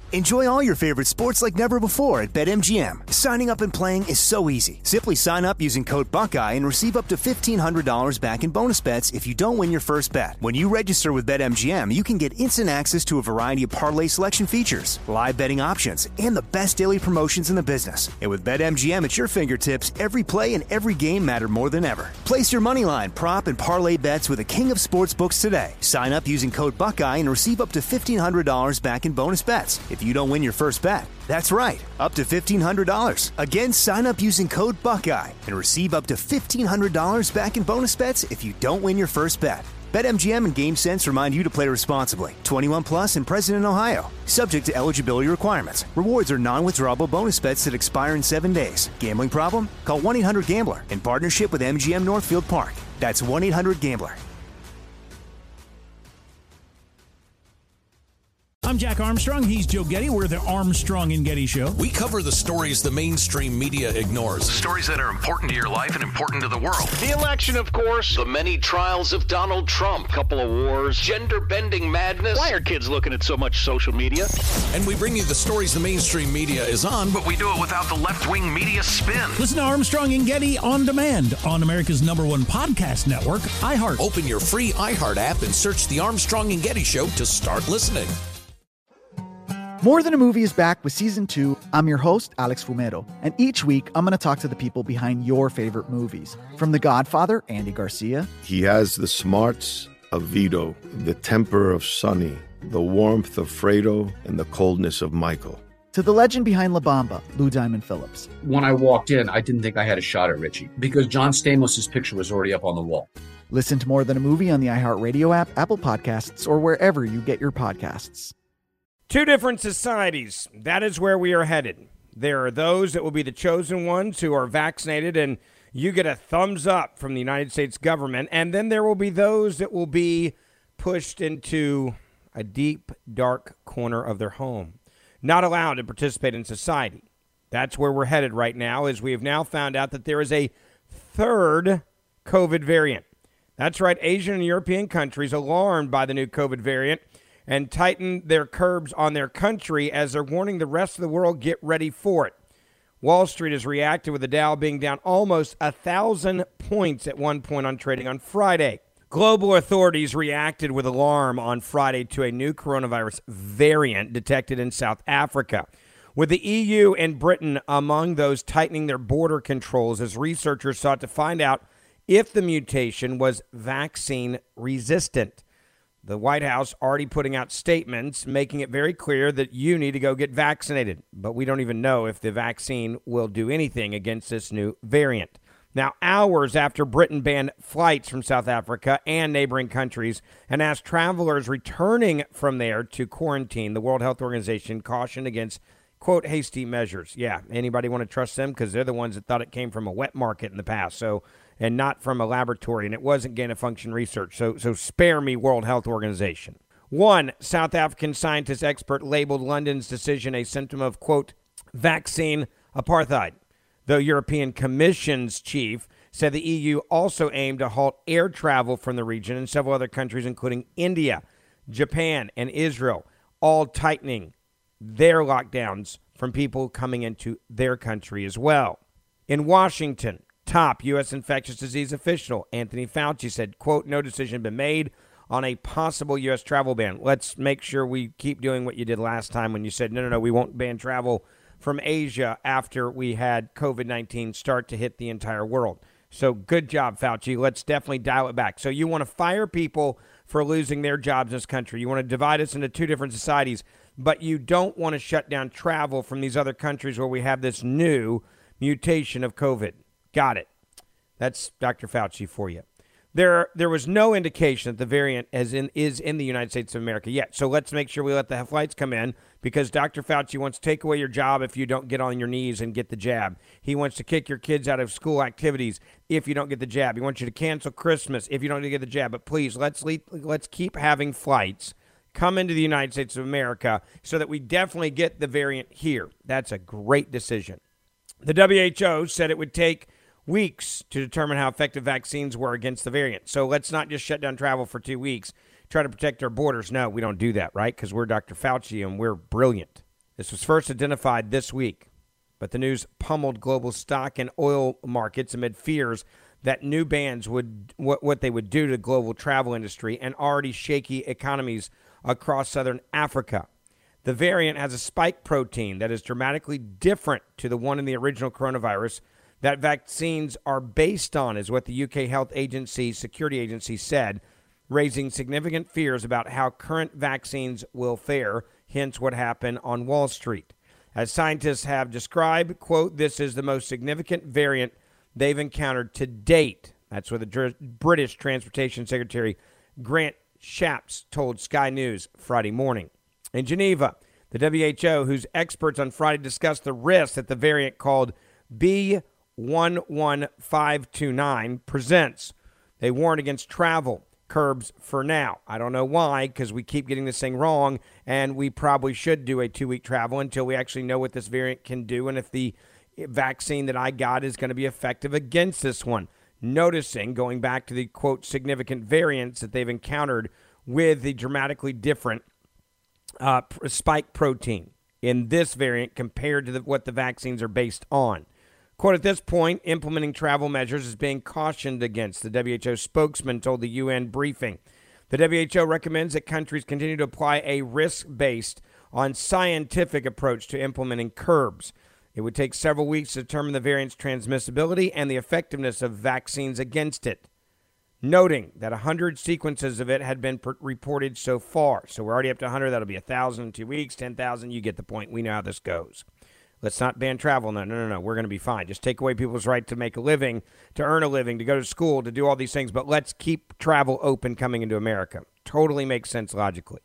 Enjoy all your favorite sports like never before at BetMGM. Signing up and playing is so easy. Simply sign up using code Buckeye and receive up to $1,500 back in bonus bets if you don't win your first bet. When you register with BetMGM, you can get instant access to a variety of parlay selection features, live betting options, and the best daily promotions in the business. And with BetMGM at your fingertips, every play and every game matter more than ever. Place your moneyline, prop, and parlay bets with the king of sportsbooks today. Sign up using code Buckeye and receive up to $1,500 back in bonus bets if you don't win your first bet. That's right, up to $1,500. Again, sign up using code Buckeye and receive up to $1,500 back in bonus bets if you don't win your first bet. BetMGM and GameSense remind you to play responsibly. 21 plus and present in Ohio. Subject to eligibility requirements. Rewards are non-withdrawable bonus bets that expire in 7 days. Gambling problem? Call 1-800-GAMBLER in partnership with MGM Northfield Park. That's 1-800-GAMBLER. I'm Jack Armstrong. He's Joe Getty. We're the Armstrong and Getty Show. We cover the stories the mainstream media ignores. The stories that are important to your life and important to the world. The election, of course. The many trials of Donald Trump. Couple of wars. Gender-bending madness. Why are kids looking at so much social media? And we bring you the stories the mainstream media is on. But we do it without the left-wing media spin. Listen to Armstrong and Getty on demand on America's #1 podcast network, iHeart. Open your free iHeart app and search the Armstrong and Getty Show to start listening. More Than a Movie is back with Season 2. I'm your host, Alex Fumero, and each week I'm going to talk to the people behind your favorite movies. From The Godfather, Andy Garcia. He has the smarts of Vito, the temper of Sonny, the warmth of Fredo, and the coldness of Michael. To the legend behind La Bamba, Lou Diamond Phillips. When I walked in, I didn't think I had a shot at Richie because John Stamos' picture was already up on the wall. Listen to More Than a Movie on the iHeartRadio app, Apple Podcasts, or wherever you get your podcasts. Two different societies. That is where we are headed. There are those that will be the chosen ones who are vaccinated, and you get a thumbs up from the United States government. And then there will be those that will be pushed into a deep, dark corner of their home, not allowed to participate in society. That's where we're headed right now, as we have now found out that there is a third COVID variant. That's right, Asian and European countries alarmed by the new COVID variant and tighten their curbs on their country as they're warning the rest of the world, get ready for it. Wall Street has reacted with the Dow being down almost 1,000 points at one point on trading on Friday. Global authorities reacted with alarm on Friday to a new coronavirus variant detected in South Africa, with the EU and Britain among those tightening their border controls as researchers sought to find out if the mutation was vaccine resistant. The White House already putting out statements making it very clear that you need to go get vaccinated. But we don't even know if the vaccine will do anything against this new variant. Now, hours after Britain banned flights from South Africa and neighboring countries and asked travelers returning from there to quarantine, the World Health Organization cautioned against, quote, hasty measures. Yeah, anybody want to trust them? Because they're the ones that thought it came from a wet market in the past. And not from a laboratory, and it wasn't gain-of-function research. So spare me, World Health Organization. One South African scientist expert labeled London's decision a symptom of, quote, vaccine apartheid. The European Commission's chief said the EU also aimed to halt air travel from the region, and several other countries, including India, Japan, and Israel, all tightening their lockdowns from people coming into their country as well. In Washington, top U.S. infectious disease official Anthony Fauci said, quote, no decision been made on a possible U.S. travel ban. Let's make sure we keep doing what you did last time when you said, no, we won't ban travel from Asia after we had COVID-19 start to hit the entire world. So good job, Fauci. Let's definitely dial it back. So you want to fire people for losing their jobs in this country. You want to divide us into two different societies, but you don't want to shut down travel from these other countries where we have this new mutation of COVID. Got it. That's Dr. Fauci for you. There was no indication that the variant is in the United States of America yet. So let's make sure we let the flights come in, because Dr. Fauci wants to take away your job if you don't get on your knees and get the jab. He wants to kick your kids out of school activities if you don't get the jab. He wants you to cancel Christmas if you don't get the jab. But please, let's keep having flights come into the United States of America so that we definitely get the variant here. That's a great decision. The WHO said it would take weeks to determine how effective vaccines were against the variant. So let's not just shut down travel for 2 weeks, try to protect our borders. No, we don't do that, right? Because we're Dr. Fauci and we're brilliant. This was first identified this week, but the news pummeled global stock and oil markets amid fears that new bans would what they would do to the global travel industry and already shaky economies across southern Africa. The variant has a spike protein that is dramatically different to the one in the original coronavirus that vaccines are based on, is what the UK Health Agency, Security Agency said, raising significant fears about how current vaccines will fare, hence what happened on Wall Street. As scientists have described, quote, this is the most significant variant they've encountered to date. That's what the British Transportation Secretary Grant Shapps told Sky News Friday morning. In Geneva, the WHO, whose experts on Friday discussed the risk that the variant called B11529 presents. They warned against travel curbs for now. I don't know why, because we keep getting this thing wrong, and we probably should do a 2-week travel until we actually know what this variant can do and if the vaccine that I got is going to be effective against this one. Noticing, going back to the, quote, significant variants that they've encountered with the dramatically different spike protein in this variant compared to what the vaccines are based on. Quote, at this point, implementing travel measures is being cautioned against, the WHO spokesman told the UN briefing. The WHO recommends that countries continue to apply a risk-based on scientific approach to implementing curbs. It would take several weeks to determine the variant's transmissibility and the effectiveness of vaccines against it, noting that 100 sequences of it had been reported so far. So we're already up to 100. That'll be 1,000 in 2 weeks, 10,000. You get the point. We know how this goes. Let's not ban travel. No. We're going to be fine. Just take away people's right to make a living, to earn a living, to go to school, to do all these things. But let's keep travel open coming into America. Totally makes sense logically.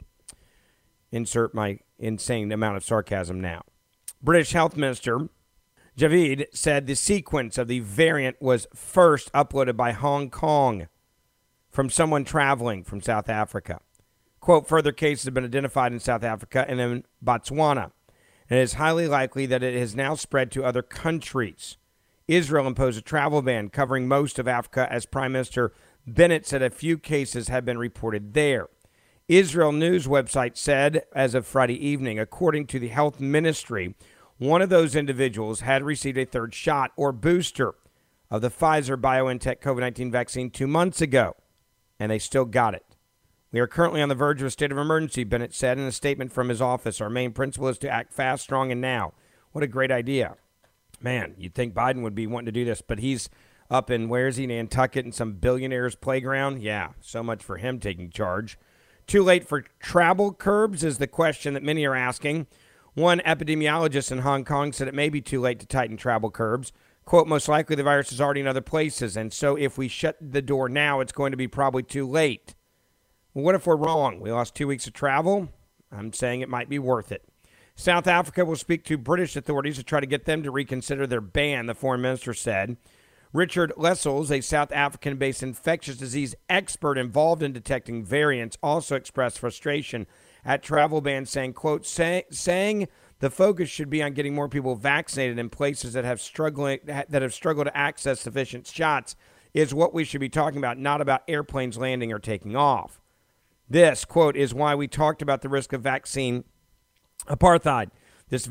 Insert my insane amount of sarcasm now. British Health Minister Javid said the sequence of the variant was first uploaded by Hong Kong from someone traveling from South Africa. Quote, further cases have been identified in South Africa and in Botswana. And it is highly likely that it has now spread to other countries. Israel imposed a travel ban covering most of Africa as Prime Minister Bennett said a few cases have been reported there. Israel News website said as of Friday evening, according to the health ministry, one of those individuals had received a third shot or booster of the Pfizer-BioNTech COVID-19 vaccine 2 months ago, and they still got it. We are currently on the verge of a state of emergency, Bennett said in a statement from his office. Our main principle is to act fast, strong, and now. What a great idea. Man, you'd think Biden would be wanting to do this, but he's up in, where is he, Nantucket, in some billionaire's playground? Yeah, so much for him taking charge. Too late for travel curbs is the question that many are asking. One epidemiologist in Hong Kong said it may be too late to tighten travel curbs. Quote, most likely the virus is already in other places, and so if we shut the door now, it's going to be probably too late. Well, what if we're wrong? We lost 2 weeks of travel? I'm saying it might be worth it. South Africa will speak to British authorities to try to get them to reconsider their ban, the foreign minister said. Richard Lessels, a South African-based infectious disease expert involved in detecting variants, also expressed frustration at travel bans, saying, quote, saying the focus should be on getting more people vaccinated in places that have struggled to access sufficient shots is what we should be talking about, not about airplanes landing or taking off. This, quote, is why we talked about the risk of vaccine apartheid. This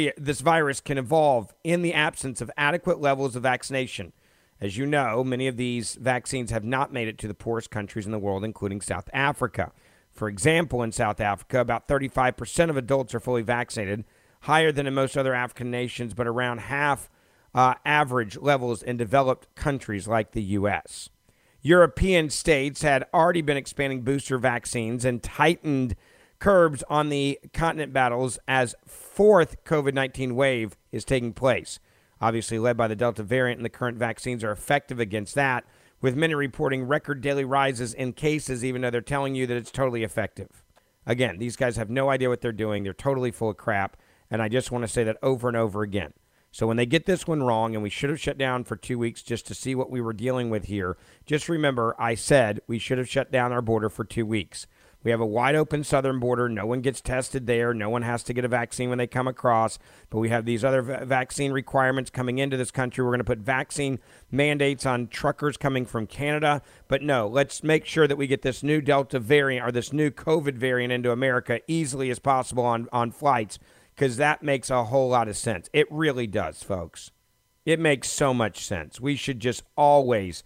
virus can evolve in the absence of adequate levels of vaccination. As you know, many of these vaccines have not made it to the poorest countries in the world, including South Africa. For example, in South Africa, about 35% of adults are fully vaccinated, higher than in most other African nations, but around half average levels in developed countries like the U.S. European states had already been expanding booster vaccines and tightened curbs on the continent battles as fourth COVID-19 wave is taking place. Obviously led by the Delta variant, and the current vaccines are effective against that, with many reporting record daily rises in cases, even though they're telling you that it's totally effective. Again, these guys have no idea what they're doing. They're totally full of crap, and I just want to say that over and over again. So when they get this one wrong, and we should have shut down for 2 weeks just to see what we were dealing with here, just remember I said we should have shut down our border for 2 weeks. We have a wide open southern border. No one gets tested there. No one has to get a vaccine when they come across. But we have these other vaccine requirements coming into this country. We're going to put vaccine mandates on truckers coming from Canada. But no, let's make sure that we get this new Delta variant or this new COVID variant into America easily as possible on flights. because that makes a whole lot of sense. It really does, folks. It makes so much sense. We should just always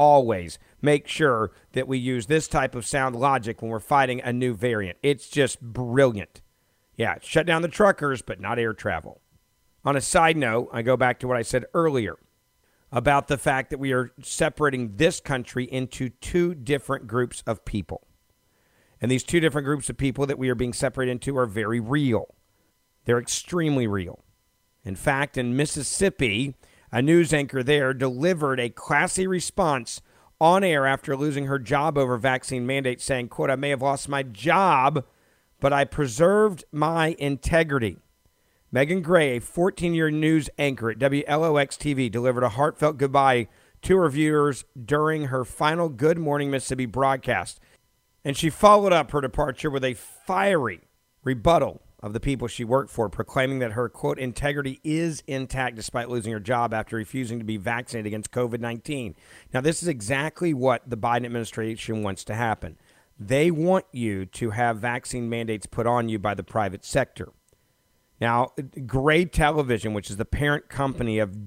make sure that we use this type of sound logic when we're fighting a new variant. It's just brilliant. Yeah, shut down the truckers, but not air travel. On a side note, I go back to what I said earlier about the fact that we are separating this country into two different groups of people. And these two different groups of people that we are being separated into are very real. They're extremely real. In fact, in Mississippi, a news anchor there delivered a classy response on air after losing her job over vaccine mandates, saying, quote, "I may have lost my job, but I preserved my integrity." Megan Gray, a 14-year news anchor at WLOX-TV, delivered a heartfelt goodbye to her viewers during her final Good Morning Mississippi broadcast. And she followed up her departure with a fiery rebuttal of the people she worked for, proclaiming that her, quote, "integrity is intact despite losing her job after refusing to be vaccinated against COVID-19. Now, this is exactly what the Biden administration wants to happen. They want you to have vaccine mandates put on you by the private sector. Now, Gray Television, which is the parent company of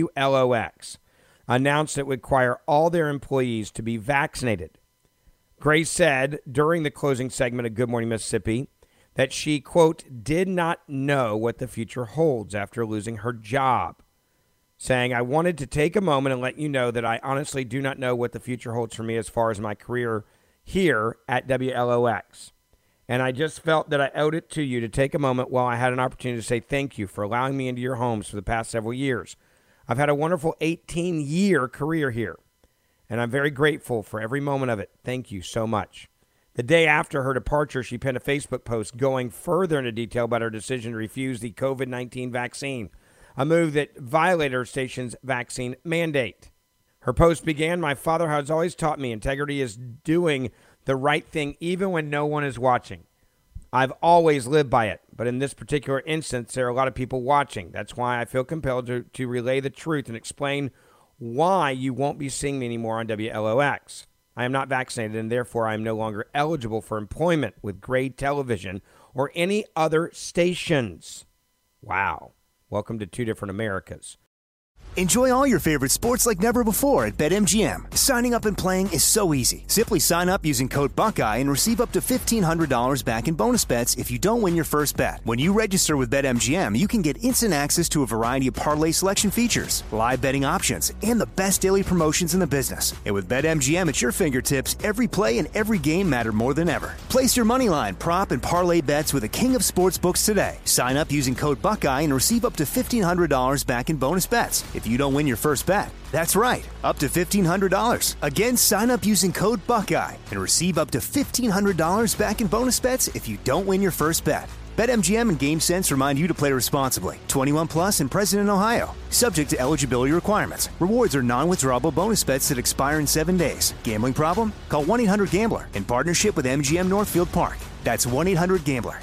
WLOX, announced it would require all their employees to be vaccinated. Gray said during the closing segment of Good Morning Mississippi that she, quote, "did not know what the future holds after losing her job," saying, "I wanted to take a moment and let you know that I honestly do not know what the future holds for me as far as my career here at WLOX. And I just felt that I owed it to you to take a moment while I had an opportunity to say thank you for allowing me into your homes for the past several years. I've had a wonderful 18-year career here, and I'm very grateful for every moment of it. Thank you so much." The day after her departure, she penned a Facebook post going further into detail about her decision to refuse the COVID-19 vaccine, a move that violated her station's vaccine mandate. Her post began, "My father has always taught me integrity is doing the right thing even when no one is watching. I've always lived by it, but in this particular instance, there are a lot of people watching. That's why I feel compelled to relay the truth and explain why you won't be seeing me anymore on WLOX. I am not vaccinated, and therefore I am no longer eligible for employment with Gray Television or any other stations." Wow. Welcome to two different Americas. Enjoy all your favorite sports like never before at BetMGM. Signing up and playing is so easy. Simply sign up using code Buckeye and receive up to $1,500 back in bonus bets if you don't win your first bet. When you register with BetMGM, you can get instant access to a variety of parlay selection features, live betting options, and the best daily promotions in the business. And with BetMGM at your fingertips, every play and every game matter more than ever. Place your moneyline, prop, and parlay bets with the king of sportsbooks today. Sign up using code Buckeye and receive up to $1,500 back in bonus bets if you don't win your first bet. That's right, up to $1,500. Again, sign up using code Buckeye and receive up to $1,500 back in bonus bets if you don't win your first bet. BetMGM and GameSense remind you to play responsibly. 21 plus and present in Ohio. Subject to eligibility requirements. Rewards are non-withdrawable bonus bets that expire in 7 days. Gambling problem? Call 1-800-GAMBLER in partnership with MGM Northfield Park. That's 1-800-GAMBLER.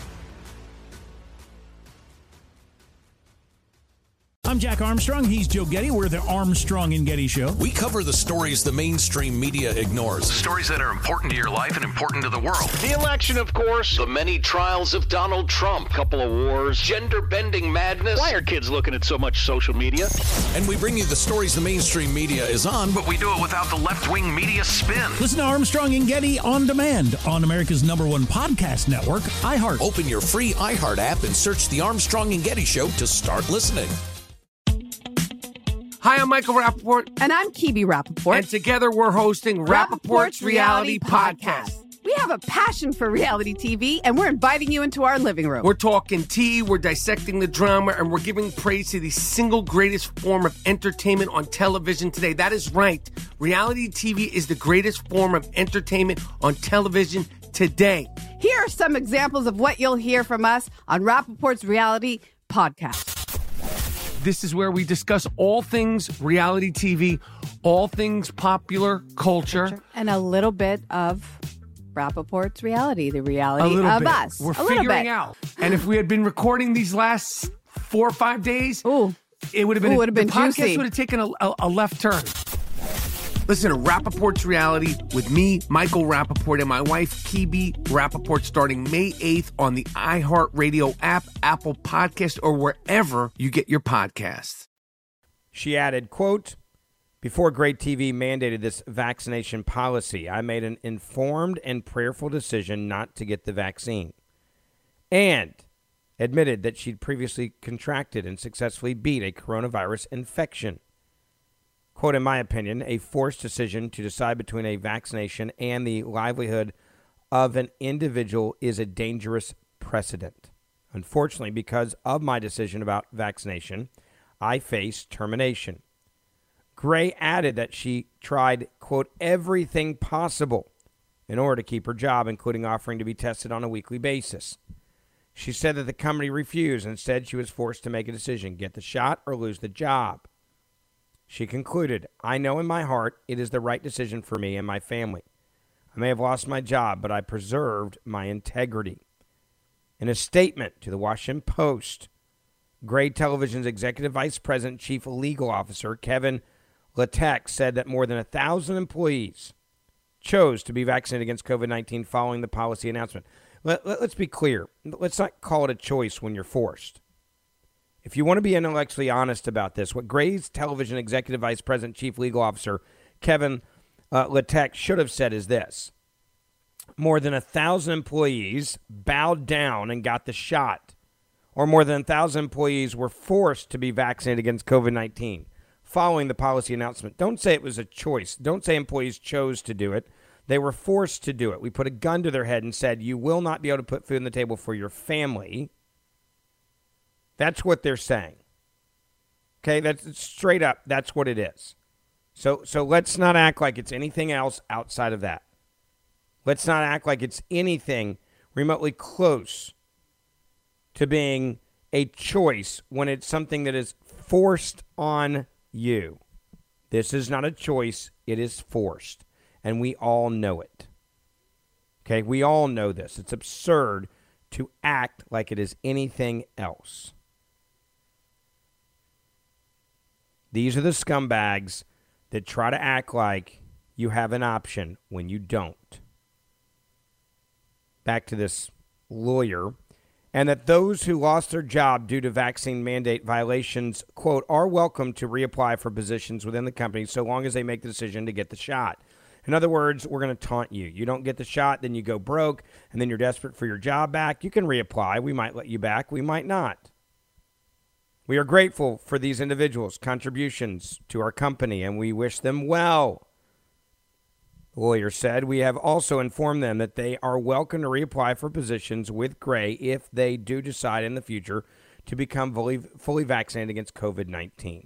I'm Jack Armstrong. He's Joe Getty. We're the Armstrong and Getty Show. We cover the stories the mainstream media ignores. Stories that are important to your life and important to the world. The election, of course. The many trials of Donald Trump. Couple of wars. Gender-bending madness. Why are kids looking at so much social media? And we bring you the stories the mainstream media is on, But we do it without the left-wing media spin. Listen to Armstrong and Getty on demand on America's #1 podcast network, iHeart. Open your free iHeart app and search The Armstrong and Getty Show to start listening. Hi, I'm Michael Rappaport. And I'm Kibi Rappaport. And together we're hosting Rappaport's Reality Podcast. We have a passion for reality TV, and we're inviting you into our living room. We're talking tea, we're dissecting the drama, and we're giving praise to the single greatest form of entertainment on television today. That is right. Reality TV is the greatest form of entertainment on television today. Here are some examples of what you'll hear from us on Rappaport's Reality Podcast. This is where we discuss all things reality TV, all things popular culture. And a little bit of Rappaport's reality, the reality of bit. us. We're figuring out. And if we had been recording these last 4 or 5 days, it would have been, the podcast juicy. Would have taken a left turn. Listen to Rappaport's Reality with me, Michael Rappaport, and my wife, Kibi Rappaport, starting May 8th on the iHeartRadio app, Apple Podcast, or wherever you get your podcasts. She added, quote, before Great TV mandated this vaccination policy, I made an informed and prayerful decision not to get the vaccine, and admitted that she'd previously contracted and successfully beat a coronavirus infection. Quote, in my opinion, a forced decision to decide between a vaccination and the livelihood of an individual is a dangerous precedent. Unfortunately, because of my decision about vaccination, I face termination. Gray added that she tried, quote, everything possible in order to keep her job, including offering to be tested on a weekly basis. She said that the company refused. Instead, she was forced to make a decision, get the shot or lose the job. She concluded, I know in my heart it is the right decision for me and my family. I may have lost my job, but I preserved my integrity. In a statement to the Washington Post, Gray Television's Executive Vice President, Chief Legal Officer, Kevin Latek, said that more than 1,000 employees chose to be vaccinated against COVID-19 following the policy announcement. Let's be clear. Let's not call it a choice when you're forced. If you want to be intellectually honest about this, what Gray's Television Executive Vice President, Chief Legal Officer Kevin Latek should have said is this. More than 1,000 employees bowed down and got the shot, or more than 1,000 employees were forced to be vaccinated against COVID-19 following the policy announcement. Don't say it was a choice. Don't say employees chose to do it. They were forced to do it. We put a gun to their head and said, you will not be able to put food on the table for your family. That's what they're saying. Okay, that's straight up. That's what it is. So let's not act like it's anything else outside of that. Let's not act like it's anything remotely close to being a choice when it's something that is forced on you. This is not a choice. It is forced. And we all know it. Okay, we all know this. It's absurd to act like it is anything else. These are the scumbags that try to act like you have an option when you don't. Back to this lawyer. And that those who lost their job due to vaccine mandate violations, quote, are welcome to reapply for positions within the company so long as they make the decision to get the shot. In other words, we're going to taunt you. You don't get the shot, then you go broke, and then you're desperate for your job back. You can reapply. We might let you back. We might not. We are grateful for these individuals' contributions to our company, and we wish them well. The lawyer said, we have also informed them that they are welcome to reapply for positions with Gray if they do decide in the future to become fully vaccinated against COVID-19.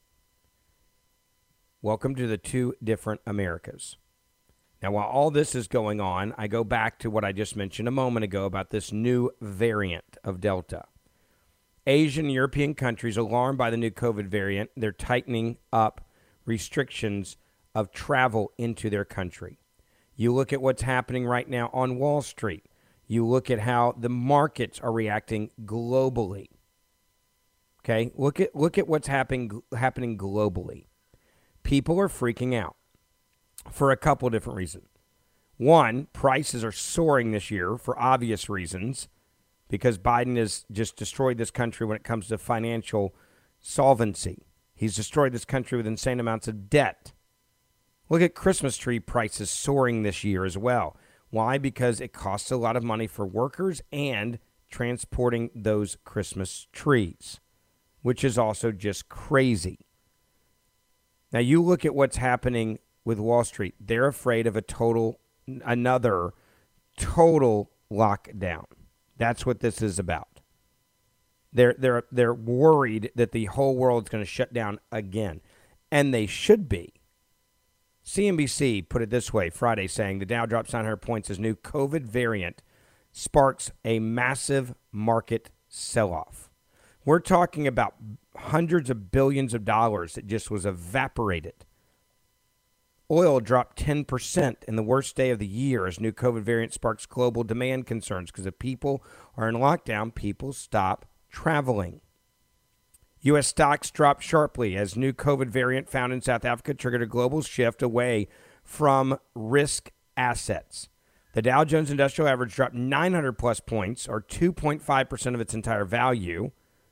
Welcome to the two different Americas. Now, while all this is going on, I go back to what I just mentioned a moment ago about this new variant of Delta. Asian and European countries, alarmed by the new COVID variant, they're tightening up restrictions of travel into their country. You look at what's happening right now on Wall Street. You look at how the markets are reacting globally. Okay, look at what's happening globally. People are freaking out for a couple different reasons. One, prices are soaring this year for obvious reasons, because Biden has just destroyed this country when it comes to financial solvency. He's destroyed this country with insane amounts of debt. Look at Christmas tree prices soaring this year as well. Why? Because it costs a lot of money for workers and transporting those Christmas trees, which is also just crazy. Now, you look at what's happening with Wall Street. They're afraid of another total lockdown. That's what this is about. They're worried that the whole world's going to shut down again, and they should be. CNBC put it this way Friday, saying the Dow drops 900 points as new COVID variant sparks a massive market sell-off. We're talking about hundreds of billions of dollars that just was evaporated. Oil dropped 10% in the worst day of the year as new COVID variant sparks global demand concerns because if people are in lockdown, people stop traveling. U.S. stocks dropped sharply as new COVID variant found in South Africa triggered a global shift away from risk assets. The Dow Jones Industrial Average dropped 900-plus points, or 2.5% of its entire value.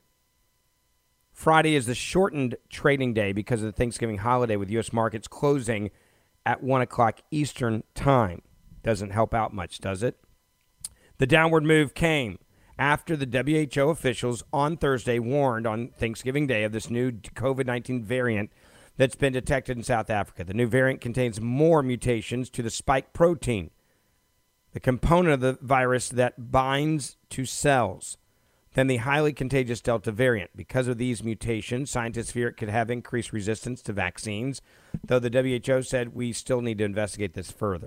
Friday is the shortened trading day because of the Thanksgiving holiday, with U.S. markets closing at 1 o'clock Eastern Time. Doesn't help out much, does it? The downward move came after the WHO officials on Thursday warned on Thanksgiving Day of this new COVID-19 variant that's been detected in South Africa. The new variant contains more mutations to the spike protein, the component of the virus that binds to cells, than the highly contagious Delta variant. Because of these mutations, scientists fear it could have increased resistance to vaccines, though the WHO said we still need to investigate this further.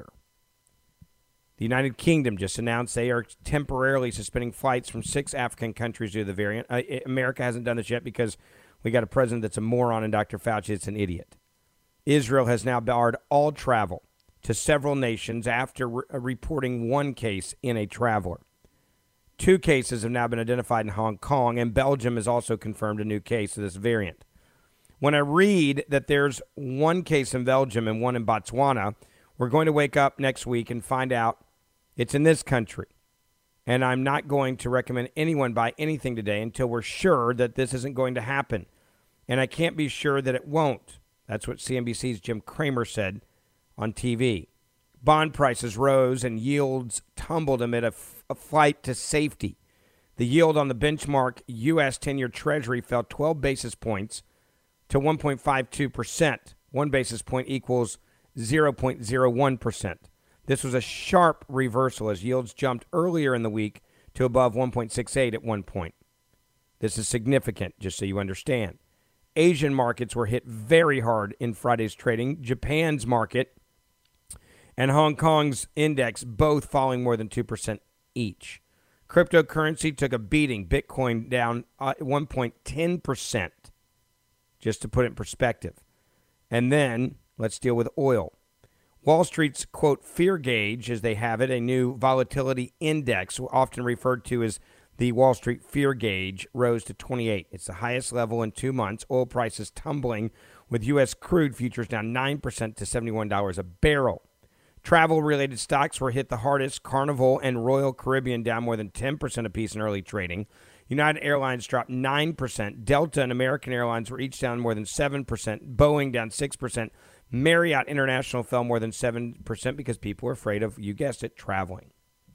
The United Kingdom just announced they are temporarily suspending flights from 6 African countries due to the variant. America hasn't done this yet because we got a president that's a moron and Dr. Fauci is an idiot. Israel has now barred all travel to several nations after reporting one case in a traveler. 2 cases have now been identified in Hong Kong, and Belgium has also confirmed a new case of this variant. When I read that there's 1 case in Belgium and 1 in Botswana, we're going to wake up next week and find out it's in this country. And I'm not going to recommend anyone buy anything today until we're sure that this isn't going to happen. And I can't be sure that it won't. That's what CNBC's Jim Cramer said on TV. Bond prices rose and yields tumbled amid a flight to safety. The yield on the benchmark U.S. 10-year Treasury fell 12 basis points to 1.52%. 1 basis point equals 0.01%. This was a sharp reversal as yields jumped earlier in the week to above 1.68 at one point. This is significant, just so you understand. Asian markets were hit very hard in Friday's trading. Japan's market and Hong Kong's index both falling more than 2% each. Cryptocurrency took a beating. Bitcoin down 1.10%, just to put it in perspective. And then let's deal with oil. Wall Street's, quote, fear gauge, as they have it, a new volatility index, often referred to as the Wall Street fear gauge, rose to 28. It's the highest level in 2 months. Oil prices tumbling, with U.S. crude futures down 9% to $71 a barrel. Travel-related stocks were hit the hardest. Carnival and Royal Caribbean down more than 10% apiece in early trading. United Airlines dropped 9%. Delta and American Airlines were each down more than 7%. Boeing down 6%. Marriott International fell more than 7% because people were afraid of, you guessed it, traveling.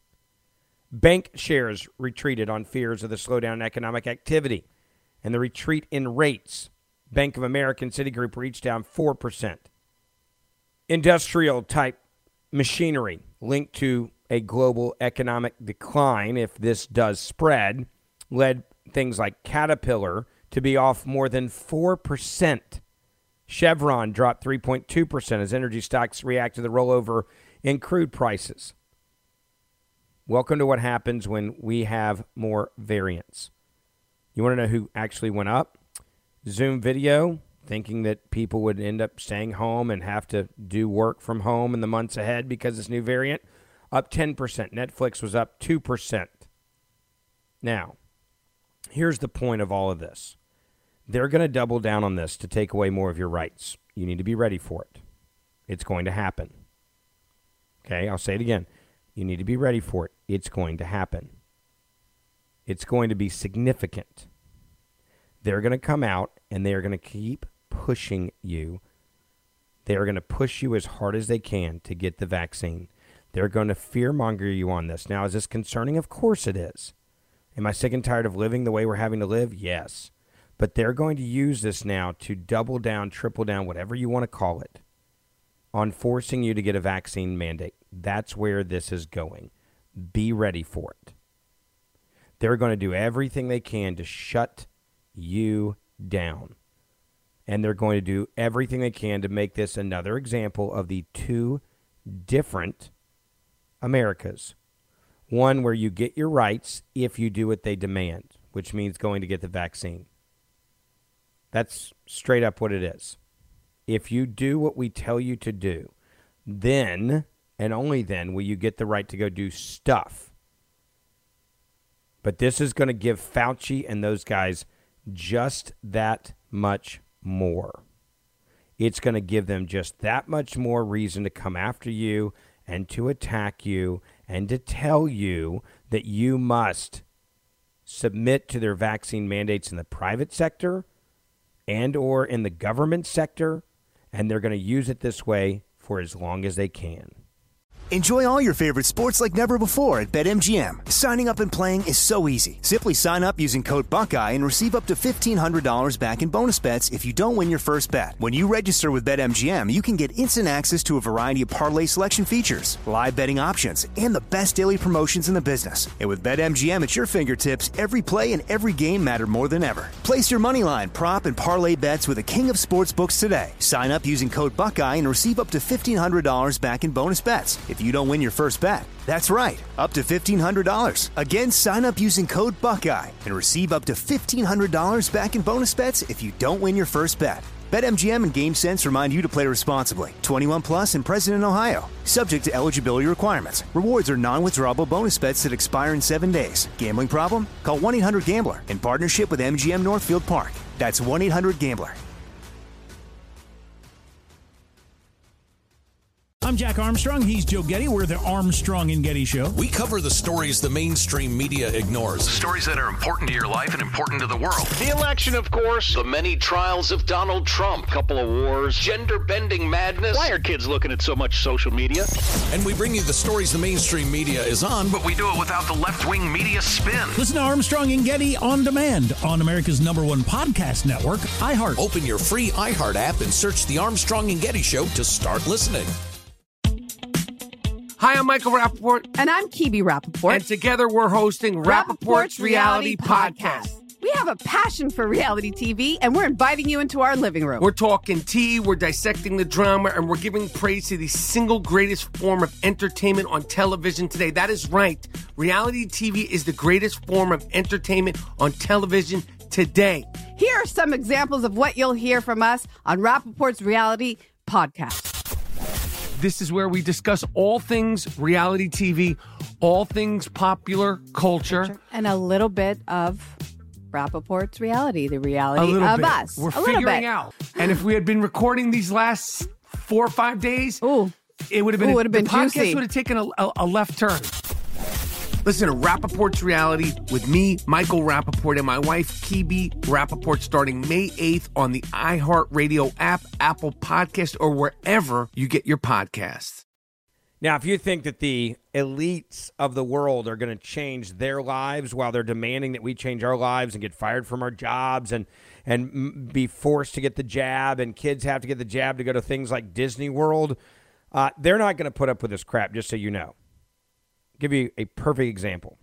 Bank shares retreated on fears of the slowdown in economic activity and the retreat in rates. Bank of America and Citigroup were each down 4%. Industrial-type machinery linked to a global economic decline, if this does spread, led things like Caterpillar to be off more than 4%. Chevron dropped 3.2% as energy stocks react to the rollover in crude prices. Welcome to what happens when we have more variants. You want to know who actually went up? Zoom Video, thinking that people would end up staying home and have to do work from home in the months ahead because of this new variant, up 10%. Netflix was up 2%. Now, here's the point of all of this. They're going to double down on this to take away more of your rights. You need to be ready for it. It's going to happen. Okay, I'll say it again. You need to be ready for it. It's going to happen. It's going to be significant. They're going to come out and they're going to keep pushing you. They're going to push you as hard as they can to get the vaccine. They're going to fearmonger you on this. Now, is this concerning? Of course it is. Am I sick and tired of living the way we're having to live? Yes. But they're going to use this now to double down, triple down, whatever you want to call it, on forcing you to get a vaccine mandate. That's where this is going. Be ready for it. They're going to do everything they can to shut you down. And they're going to do everything they can to make this another example of the two different Americas. One where you get your rights if you do what they demand, which means going to get the vaccine. That's straight up what it is. If you do what we tell you to do, then and only then will you get the right to go do stuff. But this is going to give Fauci and those guys just that much more. It's going to give them just that much more reason to come after you and to attack you and to tell you that you must submit to their vaccine mandates in the private sector and or in the government sector, and they're going to use it this way for as long as they can. Enjoy all your favorite sports like never before at BetMGM. Signing up and playing is so easy. Simply sign up using code Buckeye and receive up to $1,500 back in bonus bets if you don't win your first bet. When you register with BetMGM, you can get instant access to a variety of parlay selection features, live betting options, and the best daily promotions in the business. And with BetMGM at your fingertips, every play and every game matter more than ever. Place your moneyline, prop, and parlay bets with the king of sportsbooks today. Sign up using code Buckeye and receive up to $1,500 back in bonus bets if you don't win your first bet. That's right, up to $1,500. Again, sign up using code Buckeye and receive up to $1,500 back in bonus bets if you don't win your first bet. BetMGM and GameSense remind you to play responsibly. 21 plus and present in Ohio. Subject to eligibility requirements. Rewards are non-withdrawable bonus bets that expire in 7 days. Gambling problem? Call 1-800-GAMBLER in partnership with MGM Northfield Park. That's 1-800-GAMBLER. I'm Jack Armstrong. He's Joe Getty. We're the Armstrong and Getty Show. We cover the stories the mainstream media ignores. Stories that are important to your life and important to the world. The election, of course. The many trials of Donald Trump. Couple of wars. Gender-bending madness. Why are kids looking at so much social media? And we bring you the stories the mainstream media is on, But we do it without the left-wing media spin. Listen to Armstrong and Getty on demand on America's #1 podcast network, iHeart. Open your free iHeart app and search The Armstrong and Getty Show to start listening. Hi, I'm Michael Rappaport. And I'm Kibi Rappaport. And together we're hosting Rappaport's Reality Podcast. We have a passion for reality TV, and we're inviting you into our living room. We're talking tea, we're dissecting the drama, and we're giving praise to the single greatest form of entertainment on television today. That is right. Reality TV is the greatest form of entertainment on television today. Here are some examples of what you'll hear from us on Rappaport's Reality Podcast. This is where we discuss all things reality TV, all things popular culture. And a little bit of Rappaport's reality, the reality of bit. us. We're a figuring out. And if we had been recording these last 4 or 5 days, it would have been, the podcast juicy. would have taken a left turn. Listen to Rappaport's Reality with me, Michael Rappaport, and my wife, Kibi Rappaport, starting May 8th on the iHeartRadio app, Apple Podcast, or wherever you get your podcasts. Now, if you think that the elites of the world are going to change their lives while they're demanding that we change our lives and get fired from our jobs and be forced to get the jab, and kids have to get the jab to go to things like Disney World, they're not going to put up with this crap, just so you know. Give you a perfect example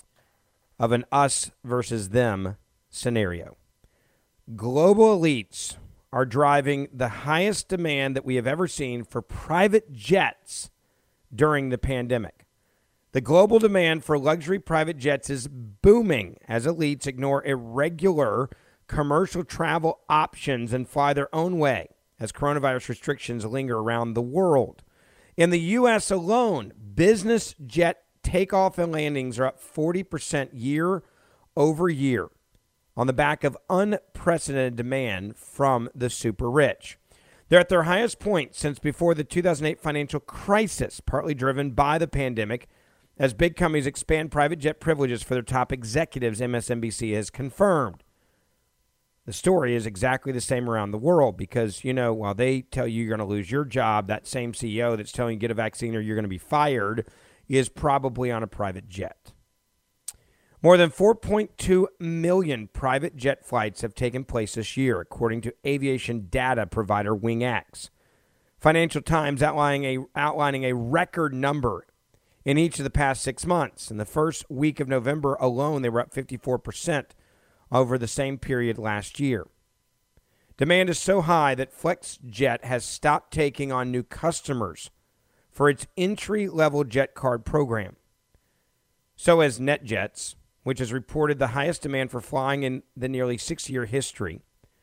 of an us versus them scenario. Global elites are driving the highest demand that we have ever seen for private jets during the pandemic. The global demand for luxury private jets is booming as elites ignore irregular commercial travel options and fly their own way as coronavirus restrictions linger around the world. In the U.S. alone, business jet takeoff and landings are up 40% year over year on the back of unprecedented demand from the super rich. They're at their highest point since before the 2008 financial crisis, partly driven by the pandemic, as big companies expand private jet privileges for their top executives, MSNBC has confirmed. The story is exactly the same around the world because, you know, while they tell you you're going to lose your job, that same CEO that's telling you get a vaccine or you're going to be fired is probably on a private jet. More than 4.2 million private jet flights have taken place this year, according to aviation data provider WingX. Financial Times outlining a record number in each of the past 6 months. In the first week of November alone, they were up 54% over the same period last year. Demand is so high that FlexJet has stopped taking on new customers for its entry-level jet card program. So has NetJets, which has reported the highest demand for flying in the nearly 6-year history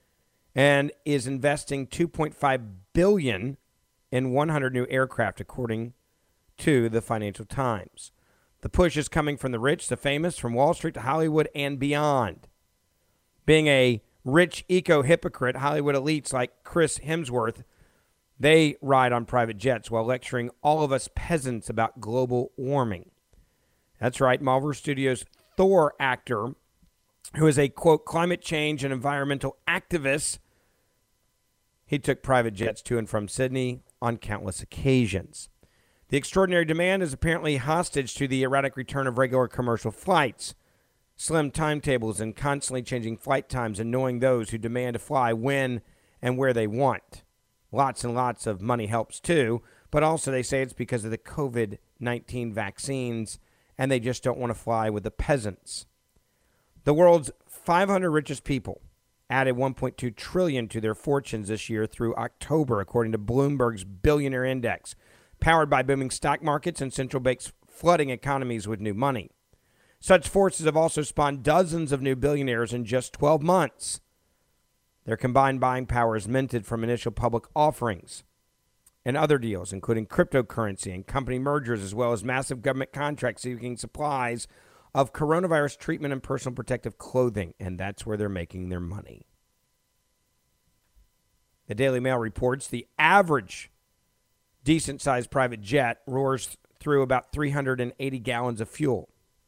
and is investing $2.5 billion in 100 new aircraft, according to the Financial Times. The push is coming from the rich, the famous, from Wall Street to Hollywood and beyond. Being a rich eco-hypocrite, Hollywood elites like Chris Hemsworth, they ride on private jets while lecturing all of us peasants about global warming. That's right, Marvel Studios' Thor actor, who is a, quote, climate change and environmental activist, he took private jets to and from Sydney on countless occasions. The extraordinary demand is apparently hostage to the erratic return of regular commercial flights. Slim timetables and constantly changing flight times annoying those who demand to fly when and where they want. Lots and lots of money helps too, but also they say it's because of the COVID-19 vaccines and they just don't want to fly with the peasants. The world's 500 richest people added $1.2 trillion to their fortunes this year through October, according to Bloomberg's Billionaire Index, powered by booming stock markets and central banks flooding economies with new money. Such forces have also spawned dozens of new billionaires in just 12 months. Their combined buying power is minted from initial public offerings and other deals, including cryptocurrency and company mergers, as well as massive government contracts seeking supplies of coronavirus treatment and personal protective clothing, and that's where they're making their money. The Daily Mail reports the average decent-sized private jet roars through about 380 gallons of fuel,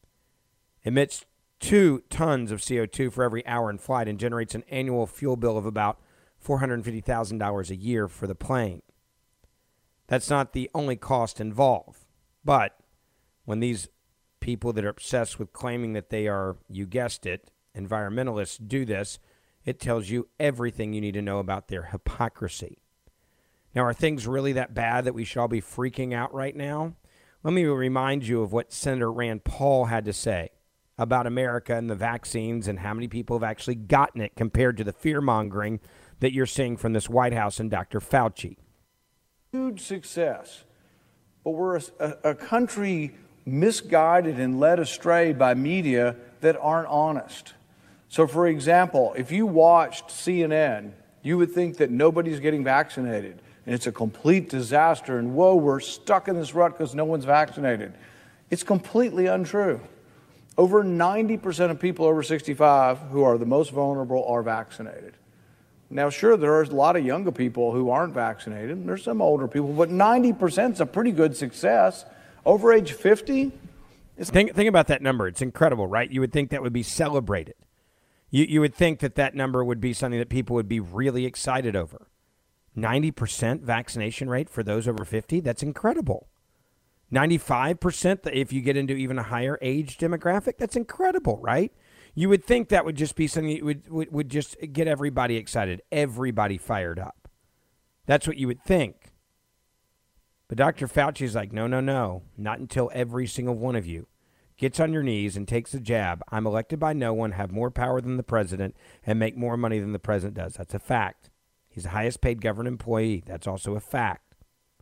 emits 2 tons of CO2 for every hour in flight, and generates an annual fuel bill of about $450,000 a year for the plane. That's not the only cost involved, but when these people that are obsessed with claiming that they are, you guessed it, environmentalists do this, it tells you everything you need to know about their hypocrisy. Now, are things really that bad that we should all be freaking out right now? Let me remind you of what Senator Rand Paul had to say about America and the vaccines and how many people have actually gotten it compared to the fear-mongering that you're seeing from this White House and Dr. Fauci. Huge success, but we're a country misguided and led astray by media that aren't honest. So, for example, if you watched CNN, you would think that nobody's getting vaccinated, and it's a complete disaster, and whoa, we're stuck in this rut because no one's vaccinated. It's completely untrue. Over 90% of people over 65 who are the most vulnerable are vaccinated. Now, sure, there are a lot of younger people who aren't vaccinated, and there's some older people, but 90% is a pretty good success. Over age 50? Think about that number. It's incredible, right? You would think that would be celebrated. You would think that number would be something that people would be really excited over. 90% vaccination rate for those over 50? That's incredible. 95% if you get into even a higher age demographic? That's incredible, right? You would think that would just be something that would just get everybody excited, everybody fired up. That's what you would think. But Dr. Fauci is like, no, not until every single one of you gets on your knees and takes the jab. I'm elected by no one, have more power than the president, and make more money than the president does. That's a fact. He's the highest paid government employee. That's also a fact.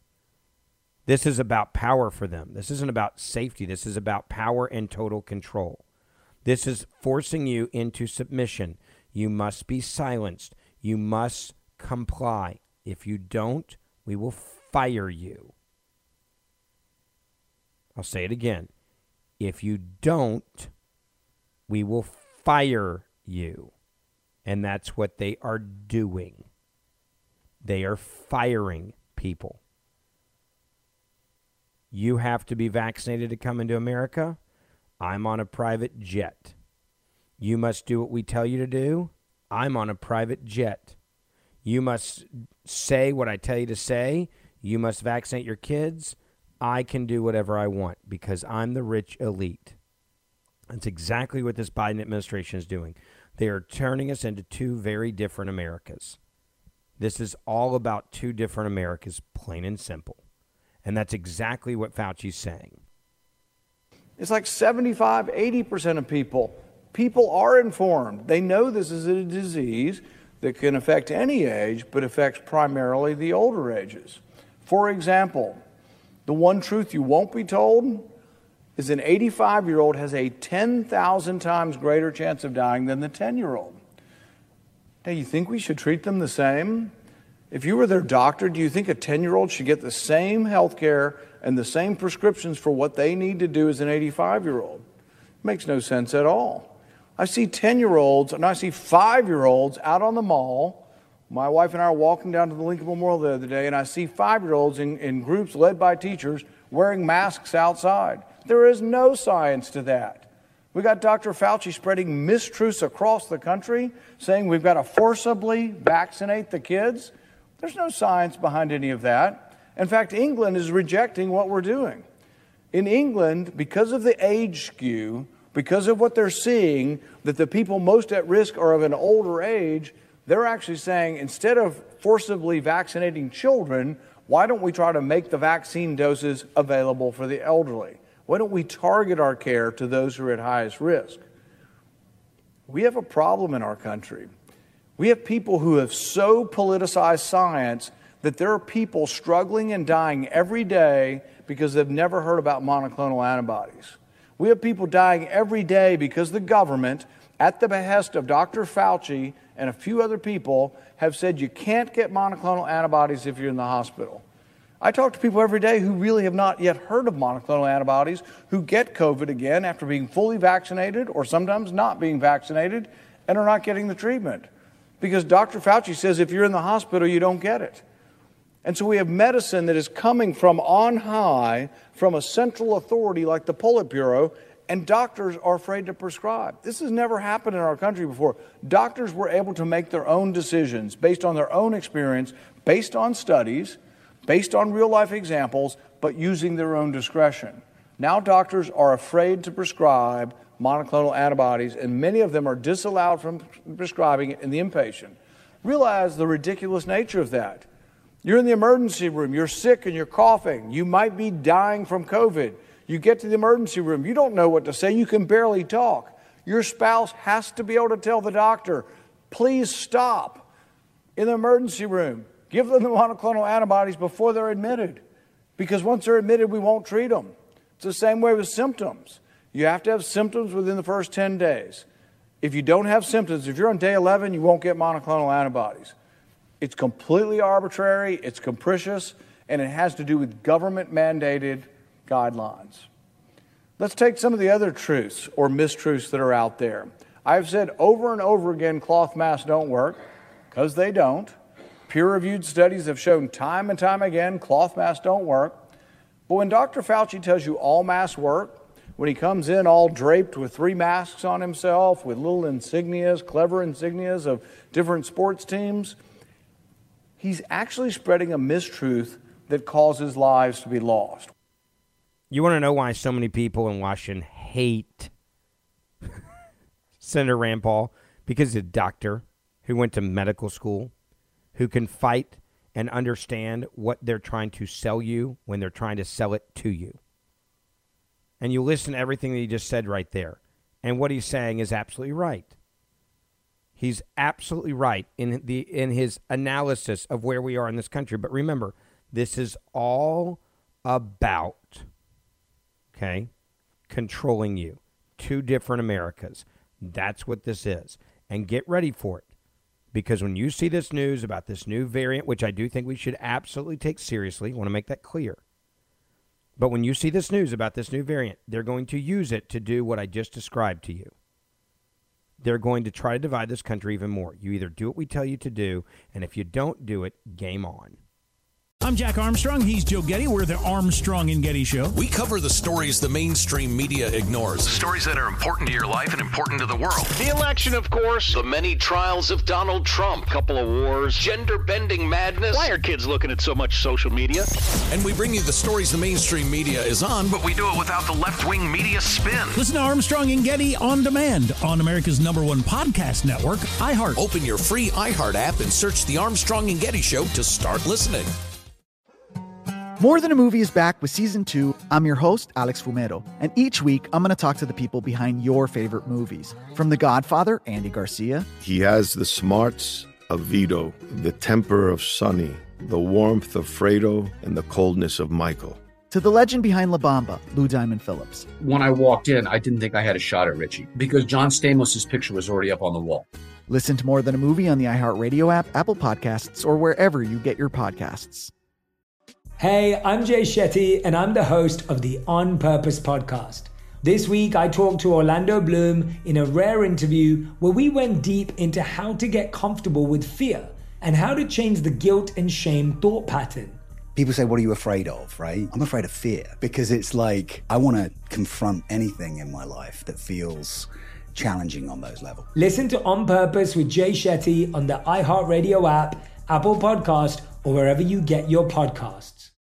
This is about power for them. This isn't about safety. This is about power and total control. This is forcing you into submission. You must be silenced. You must comply. If you don't, we will fire you. I'll say it again. If you don't, we will fire you. And that's what they are doing. They are firing people. You have to be vaccinated to come into America. I'm on a private jet. You must do what we tell you to do. I'm on a private jet. You must say what I tell you to say. You must vaccinate your kids. I can do whatever I want because I'm the rich elite. That's exactly what this Biden administration is doing. They are turning us into two very different Americas. This is all about two different Americas, plain and simple. And that's exactly what Fauci's saying. It's like 75, 80% of people are informed. They know this is a disease that can affect any age, but affects primarily the older ages. For example, the one truth you won't be told is an 85-year-old has a 10,000 times greater chance of dying than the 10-year-old. Now, you think we should treat them the same? If you were their doctor, do you think a 10-year-old should get the same health care and the same prescriptions for what they need to do as an 85-year-old? Makes no sense at all. I see 10-year-olds and I see 5-year-olds out on the mall. My wife and I are walking down to the Lincoln Memorial the other day, and I see 5-year-olds in groups led by teachers wearing masks outside. There is no science to that. We got Dr. Fauci spreading mistruths across the country, saying we've got to forcibly vaccinate the kids. There's no science behind any of that. In fact, England is rejecting what we're doing. In England, because of the age skew, because of what they're seeing, that the people most at risk are of an older age, they're actually saying instead of forcibly vaccinating children, why don't we try to make the vaccine doses available for the elderly? Why don't we target our care to those who are at highest risk? We have a problem in our country. We have people who have so politicized science that there are people struggling and dying every day because they've never heard about monoclonal antibodies. We have people dying every day because the government, at the behest of Dr. Fauci and a few other people, have said you can't get monoclonal antibodies if you're in the hospital. I talk to people every day who really have not yet heard of monoclonal antibodies, who get COVID again after being fully vaccinated or sometimes not being vaccinated and are not getting the treatment. Because Dr. Fauci says if you're in the hospital, you don't get it. And so we have medicine that is coming from on high, from a central authority like the Politburo, and doctors are afraid to prescribe. This has never happened in our country before. Doctors were able to make their own decisions based on their own experience, based on studies, based on real-life examples, but using their own discretion. Now doctors are afraid to prescribe monoclonal antibodies, and many of them are disallowed from prescribing it in the inpatient. Realize the ridiculous nature of that. You're in the emergency room, you're sick and you're coughing, you might be dying from COVID. You get to the emergency room, you don't know what to say, you can barely talk. Your spouse has to be able to tell the doctor, please stop. In the emergency room, give them the monoclonal antibodies before they're admitted. Because once they're admitted, we won't treat them. It's the same way with symptoms. You have to have symptoms within the first 10 days. If you don't have symptoms, if you're on day 11, you won't get monoclonal antibodies. It's completely arbitrary, it's capricious, and it has to do with government-mandated guidelines. Let's take some of the other truths or mistruths that are out there. I've said over and over again cloth masks don't work, because they don't. Peer-reviewed studies have shown time and time again cloth masks don't work. But when Dr. Fauci tells you all masks work, when he comes in all draped with 3 masks on himself, with little insignias, clever insignias of different sports teams, he's actually spreading a mistruth that causes lives to be lost. You want to know why so many people in Washington hate Senator Rand Paul? Because he's a doctor who went to medical school, who can fight and understand what they're trying to sell you when they're trying to sell it to you. And you listen to everything that he just said right there. And what he's saying is absolutely right. He's absolutely right in his analysis of where we are in this country. But remember, this is all about, controlling you. 2 different Americas. That's what this is. And get ready for it. Because when you see this news about this new variant, which I do think we should absolutely take seriously, I want to make that clear. But when you see this news about this new variant, they're going to use it to do what I just described to you. They're going to try to divide this country even more. You either do what we tell you to do, and if you don't do it, game on. I'm Jack Armstrong. He's Joe Getty. We're the Armstrong and Getty Show. We cover the stories the mainstream media ignores. Stories that are important to your life and important to the world. The election, of course. The many trials of Donald Trump. Couple of wars. Gender-bending madness. Why are kids looking at so much social media? And we bring you the stories the mainstream media is on, But we do it without the left-wing media spin. Listen to Armstrong and Getty on demand on America's #1 podcast network, iHeart. Open your free iHeart app and search The Armstrong and Getty Show to start listening. More Than a Movie is back with Season 2. I'm your host, Alex Fumero, and each week I'm going to talk to the people behind your favorite movies. From The Godfather, Andy Garcia. He has the smarts of Vito, the temper of Sonny, the warmth of Fredo, and the coldness of Michael. To the legend behind La Bamba, Lou Diamond Phillips. When I walked in, I didn't think I had a shot at Richie because John Stamos' picture was already up on the wall. Listen to More Than a Movie on the iHeartRadio app, Apple Podcasts, or wherever you get your podcasts. Hey, I'm Jay Shetty, and I'm the host of the On Purpose podcast. This week, I talked to Orlando Bloom in a rare interview where we went deep into how to get comfortable with fear and how to change the guilt and shame thought pattern. People say, what are you afraid of, right? I'm afraid of fear because it's like I want to confront anything in my life that feels challenging on those levels. Listen to On Purpose with Jay Shetty on the iHeartRadio app, Apple Podcast, or wherever you get your podcasts.